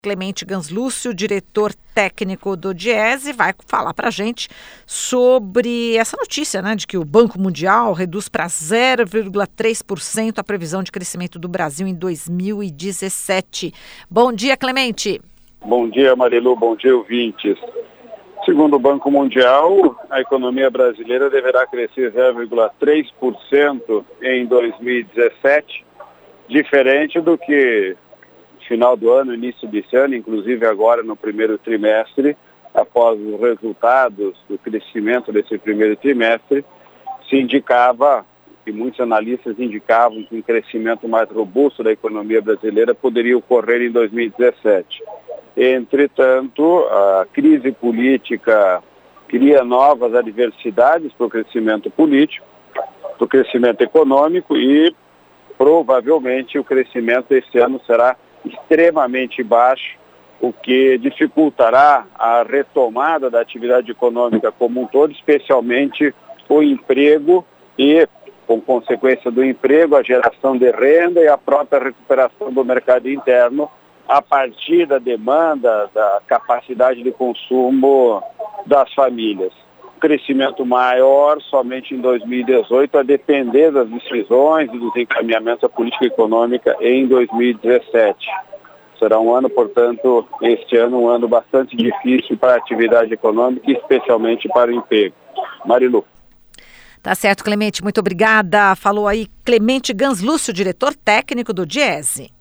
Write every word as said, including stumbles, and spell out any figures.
Clemente Ganslúcio, diretor técnico do Diese, vai falar para a gente sobre essa notícia, né, de que o Banco Mundial reduz para zero vírgula três por cento a previsão de crescimento do Brasil em dois mil e dezessete. Bom dia, Clemente. Bom dia, Marilu. Bom dia, ouvintes. Segundo o Banco Mundial, a economia brasileira deverá crescer zero vírgula três por cento em dois mil e dezessete, diferente do que final do ano, início desse ano, inclusive agora no primeiro trimestre, após os resultados do crescimento desse primeiro trimestre, se indicava, e muitos analistas indicavam que um crescimento mais robusto da economia brasileira poderia ocorrer em dois mil e dezessete. Entretanto, a crise política cria novas adversidades para o crescimento político, para o crescimento econômico e provavelmente o crescimento este ano será extremamente baixo, o que dificultará a retomada da atividade econômica como um todo, especialmente o emprego e, com consequência do emprego, a geração de renda e a própria recuperação do mercado interno a partir da demanda, da capacidade de consumo das famílias. Crescimento maior somente em dois mil e dezoito, a depender das decisões e dos encaminhamentos da política econômica em dois mil e dezessete. Será um ano, portanto, este ano um ano bastante difícil para a atividade econômica e especialmente para o emprego. Marilu. Tá certo, Clemente, muito obrigada. Falou aí Clemente Ganslúcio, diretor técnico do Diese.